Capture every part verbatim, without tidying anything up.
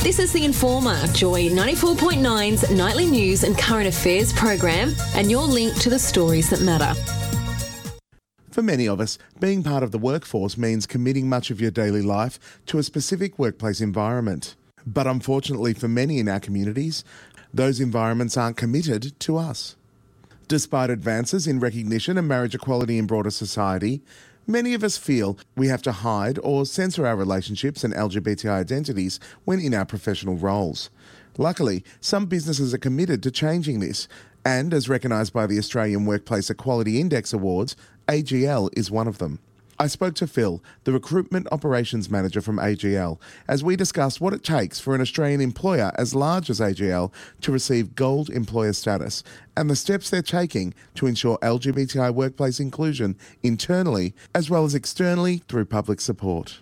This is The Informer, Joy ninety-four point nine's nightly news and current affairs program, and your link to the stories that matter. For many of us, being part of the workforce means committing much of your daily life to a specific workplace environment. But unfortunately for many in our communities, those environments aren't committed to us. Despite advances in recognition and marriage equality in broader society, many of us feel we have to hide or censor our relationships and L G B T I identities when in our professional roles. Luckily, some businesses are committed to changing this, and as recognised by the Australian Workplace Equality Index Awards, A G L is one of them. I spoke to Phil, the Recruitment Operations Manager from A G L, as we discussed what it takes for an Australian employer as large as A G L to receive Gold Employer status and the steps they're taking to ensure L G B T I workplace inclusion internally as well as externally through public support.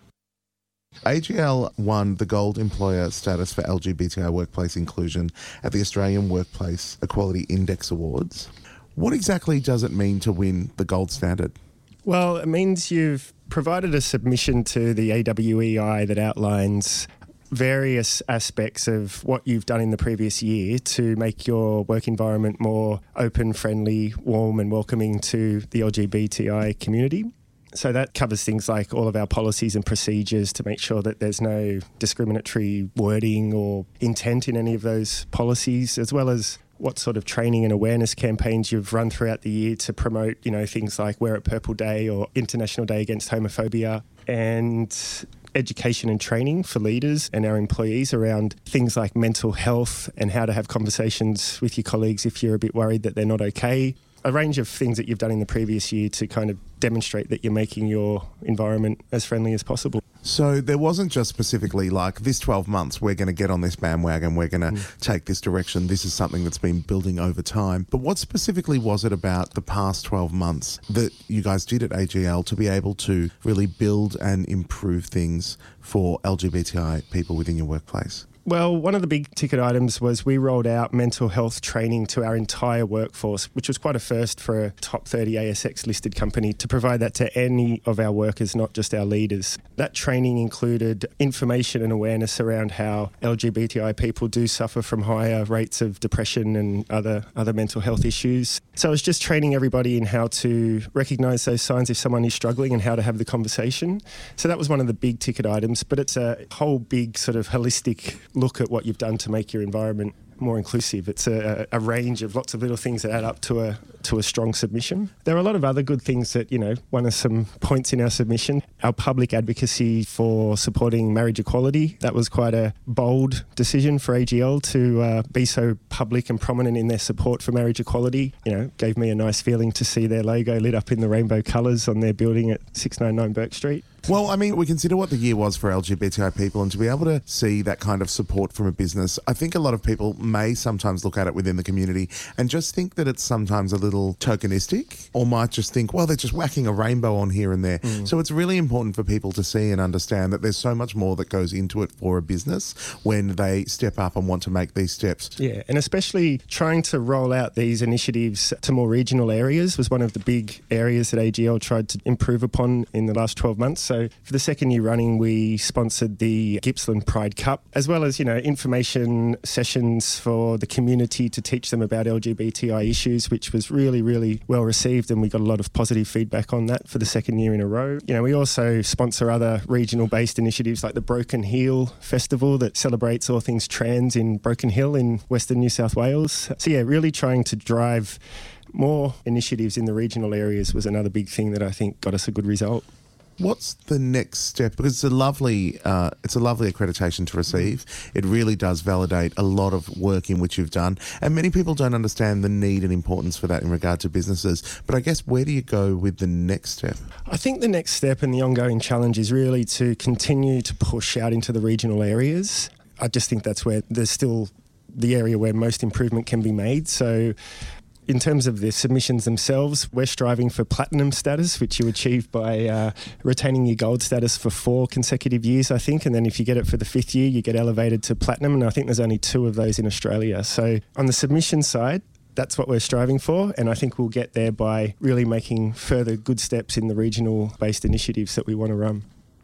A G L won the Gold Employer status for L G B T I workplace inclusion at the Australian Workplace Equality Index Awards. What exactly does it mean to win the gold standard? Well, it means you've provided a submission to the A W E I that outlines various aspects of what you've done in the previous year to make your work environment more open, friendly, warm and welcoming to the L G B T I community. So that covers things like all of our policies and procedures to make sure that there's no discriminatory wording or intent in any of those policies, as well as what sort of training and awareness campaigns you've run throughout the year to promote, you know, things like Wear It Purple Day or International Day Against Homophobia, and education and training for leaders and our employees around things like mental health and how to have conversations with your colleagues if you're a bit worried that they're not okay. A range of things that you've done in the previous year to kind of demonstrate that you're making your environment as friendly as possible. So there wasn't just specifically like this twelve months, we're going to get on this bandwagon, we're going to mm. take this direction. This is something that's been building over time. But what specifically was it about the past twelve months that you guys did at A G L to be able to really build and improve things for L G B T I people within your workplace? Well, one of the big ticket items was we rolled out mental health training to our entire workforce, which was quite a first for a top thirty A S X listed company to provide that to any of our workers, not just our leaders. That training included information and awareness around how L G B T I people do suffer from higher rates of depression and other, other mental health issues. So it was just training everybody in how to recognise those signs if someone is struggling and how to have the conversation. So that was one of the big ticket items, but it's a whole big sort of holistic look at what you've done to make your environment more inclusive. It's a, a range of lots of little things that add up to a to a strong submission. There are a lot of other good things that, you know, one of some points in our submission, our public advocacy for supporting marriage equality. That was quite a bold decision for A G L to uh, be so public and prominent in their support for marriage equality. You know, gave me a nice feeling to see their logo lit up in the rainbow colours on their building at six ninety-nine Burke Street. Well, I mean, we consider what the year was for L G B T I people, and to be able to see that kind of support from a business, I think a lot of people may sometimes look at it within the community and just think that it's sometimes a little tokenistic, or might just think, well, they're just whacking a rainbow on here and there. Mm. So it's really important for people to see and understand that there's so much more that goes into it for a business when they step up and want to make these steps. Yeah, and especially trying to roll out these initiatives to more regional areas was one of the big areas that A G L tried to improve upon in the last twelve months. So for the second year running, we sponsored the Gippsland Pride Cup, as well as, you know, information sessions for the community to teach them about L G B T I issues, which was really, really well received, and we got a lot of positive feedback on that for the second year in a row. You know, we also sponsor other regional-based initiatives like the Broken Hill Festival that celebrates all things trans in Broken Hill in Western New South Wales. So yeah, really trying to drive more initiatives in the regional areas was another big thing that I think got us a good result. What's the next step? Because it's a lovely, uh, it's a lovely accreditation to receive. It really does validate a lot of work in which you've done, and many people don't understand the need and importance for that in regard to businesses. But I guess where do you go with the next step? I think the next step and the ongoing challenge is really to continue to push out into the regional areas. I just think that's where there's still the area where most improvement can be made. So in terms of the submissions themselves, we're striving for platinum status, which you achieve by uh, retaining your gold status for four consecutive years, I think. And then if you get it for the fifth year, you get elevated to platinum. And I think there's only two of those in Australia. So on the submission side, that's what we're striving for. And I think we'll get there by really making further good steps in the regional-based initiatives that we want to run.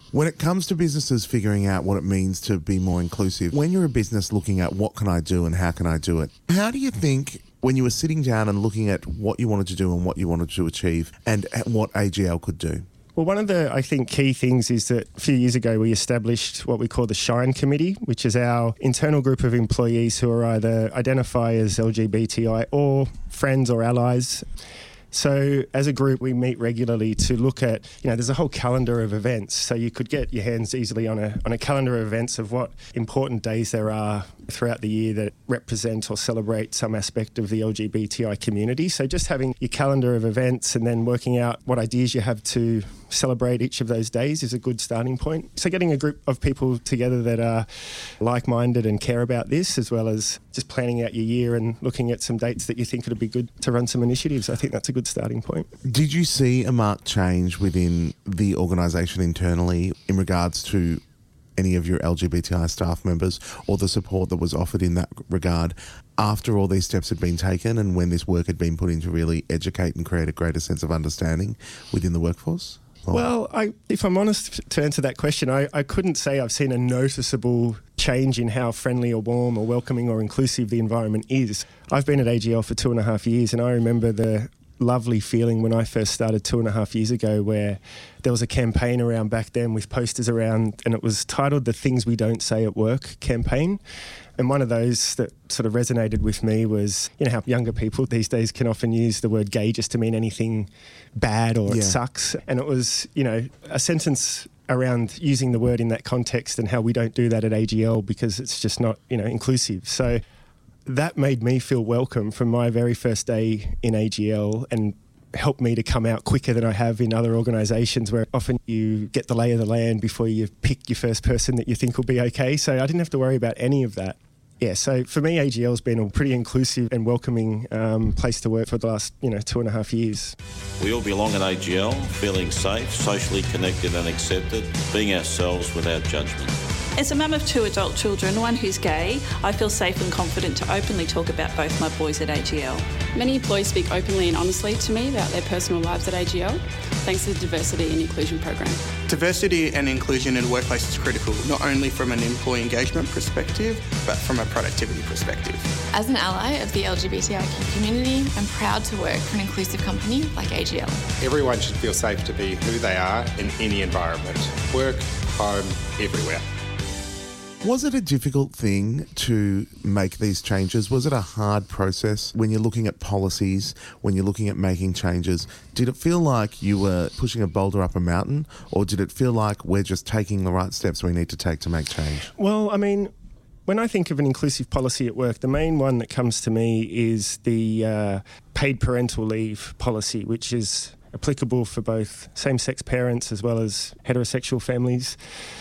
When it comes to businesses figuring out what it means to be more inclusive, when you're a business looking at what can I do and how can I do it, how do you think when you were sitting down and looking at what you wanted to do and what you wanted to achieve and what A G L could do? Well, one of the, I think, key things is that a few years ago we established what we call the SHINE Committee, which is our internal group of employees who are either identify as L G B T I or friends or allies. So as a group, we meet regularly to look at, you know, there's a whole calendar of events. So you could get your hands easily on a on a calendar of events of what important days there are throughout the year that represent or celebrate some aspect of the L G B T I community. So just having your calendar of events and then working out what ideas you have to celebrate each of those days is a good starting point. So getting a group of people together that are like-minded and care about this, as well as just planning out your year and looking at some dates that you think it would be good to run some initiatives, I think that's a good starting point. Did you see a marked change within the organisation internally in regards to any of your L G B T I staff members or the support that was offered in that regard after all these steps had been taken and when this work had been put in to really educate and create a greater sense of understanding within the workforce? Or? Well, I, if I'm honest, to answer that question, I, I couldn't say I've seen a noticeable change in how friendly or warm or welcoming or inclusive the environment is. I've been at A G L for two and a half years and I remember the lovely feeling when I first started two and a half years ago where there was a campaign around back then with posters around and it was titled the Things We Don't Say at Work campaign. And one of those that sort of resonated with me was, you know, how younger people these days can often use the word gay just to mean anything bad or yeah. it sucks. And it was, you know, a sentence around using the word in that context and how we don't do that at A G L because it's just not, you know, inclusive. So that made me feel welcome from my very first day in A G L and helped me to come out quicker than I have in other organisations where often you get the lay of the land before you pick your first person that you think will be okay. So I didn't have to worry about any of that. Yeah, so for me, A G L's been a pretty inclusive and welcoming um, place to work for the last, you know, two and a half years. We all belong at A G L, feeling safe, socially connected and accepted, being ourselves without judgment. As a mum of two adult children, one who's gay, I feel safe and confident to openly talk about both my boys at A G L. Many employees speak openly and honestly to me about their personal lives at A G L, thanks to the Diversity and Inclusion Program. Diversity and inclusion in the workplace is critical, not only from an employee engagement perspective, but from a productivity perspective. As an ally of the L G B T I Q community, I'm proud to work for an inclusive company like A G L. Everyone should feel safe to be who they are in any environment, work, home, everywhere. Was it a difficult thing to make these changes? Was it a hard process when you're looking at policies, when you're looking at making changes? Did it feel like you were pushing a boulder up a mountain, or did it feel like we're just taking the right steps we need to take to make change? Well, I mean, when I think of an inclusive policy at work, the main one that comes to me is the uh, paid parental leave policy, which is applicable for both same-sex parents as well as heterosexual families.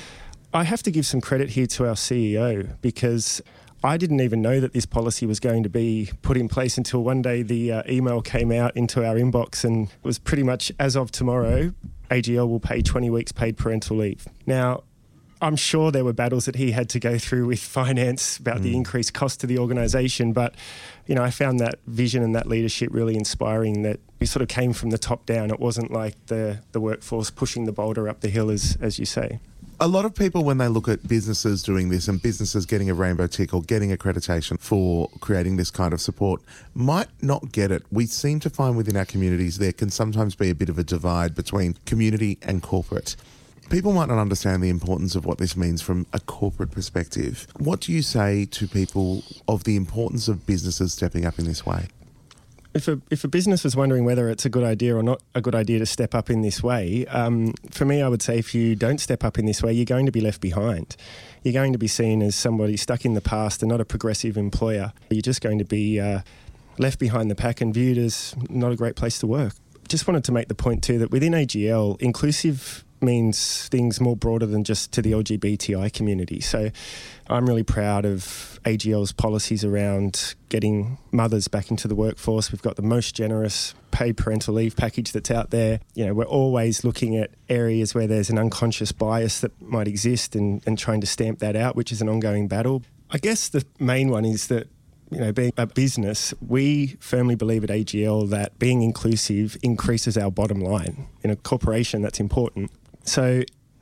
I have to give some credit here to our C E O because I didn't even know that this policy was going to be put in place until one day the uh, email came out into our inbox and it was pretty much as of tomorrow, A G L will pay twenty weeks paid parental leave. Now, I'm sure there were battles that he had to go through with finance about mm. the increased cost to the organisation, but you know, I found that vision and that leadership really inspiring, that it sort of came from the top down. It wasn't like the, the workforce pushing the boulder up the hill, as as you say. A lot of people, when they look at businesses doing this and businesses getting a rainbow tick or getting accreditation for creating this kind of support, might not get it. We seem to find within our communities there can sometimes be a bit of a divide between community and corporate. People might not understand the importance of what this means from a corporate perspective. What do you say to people of the importance of businesses stepping up in this way? If a, if a business is wondering whether it's a good idea or not a good idea to step up in this way, um, for me, I would say if you don't step up in this way, you're going to be left behind. You're going to be seen as somebody stuck in the past and not a progressive employer. You're just going to be uh, left behind the pack and viewed as not a great place to work. Just wanted to make the point too that within A G L, inclusive means things more broader than just to the L G B T I community. So I'm really proud of A G L's policies around getting mothers back into the workforce. We've got the most generous paid parental leave package that's out there. You know, we're always looking at areas where there's an unconscious bias that might exist and, and trying to stamp that out, which is an ongoing battle. I guess the main one is that, you know, being a business, we firmly believe at A G L that being inclusive increases our bottom line. In a corporation, that's important. So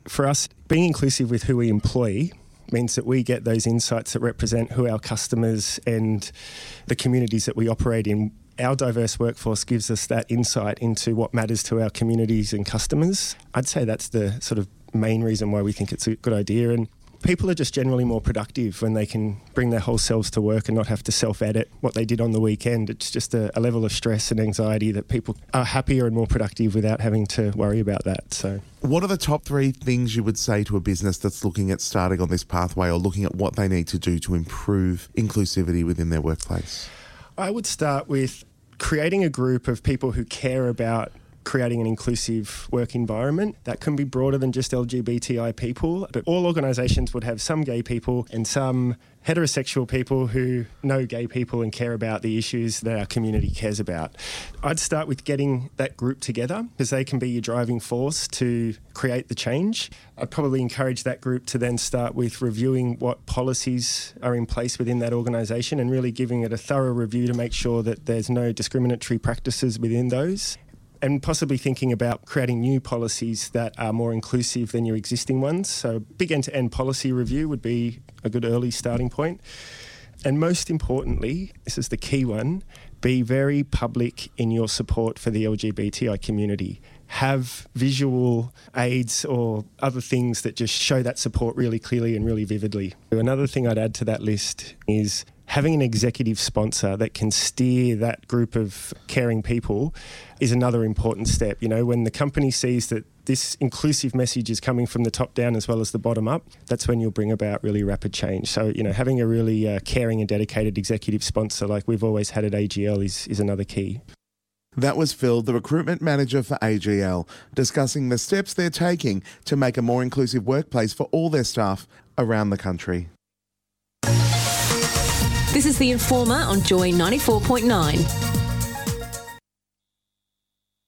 For us, being inclusive with who we employ means that we get those insights that represent who our customers and the communities that we operate in. Our diverse workforce gives us that insight into what matters to our communities and customers. I'd say that's the sort of main reason why we think it's a good idea. And people are just generally more productive when they can bring their whole selves to work and not have to self-edit what they did on the weekend. It's just a, a level of stress and anxiety that people are happier and more productive without having to worry about that. So, what are the top three things you would say to a business that's looking at starting on this pathway or looking at what they need to do to improve inclusivity within their workplace? I would start with creating a group of people who care about creating an inclusive work environment. That can be broader than just L G B T I people, but all organisations would have some gay people and some heterosexual people who know gay people and care about the issues that our community cares about. I'd start with getting that group together because they can be your driving force to create the change. I'd probably encourage that group to then start with reviewing what policies are in place within that organisation and really giving it a thorough review to make sure that there's no discriminatory practices within those. And possibly thinking about creating new policies that are more inclusive than your existing ones. So big end-to-end policy review would be a good early starting point. And most importantly, this is the key one, be very public in your support for the L G B T I community. Have visual aids or other things that just show that support really clearly and really vividly. Another thing I'd add to that list is having an executive sponsor that can steer that group of caring people is another important step. You know, when the company sees that this inclusive message is coming from the top down as well as the bottom up, that's when you'll bring about really rapid change. So, you know, having a really uh, caring and dedicated executive sponsor like we've always had at A G L is, is another key. That was Phil, the recruitment manager for A G L, discussing the steps they're taking to make a more inclusive workplace for all their staff around the country. This is The Informer on Joy ninety-four point nine.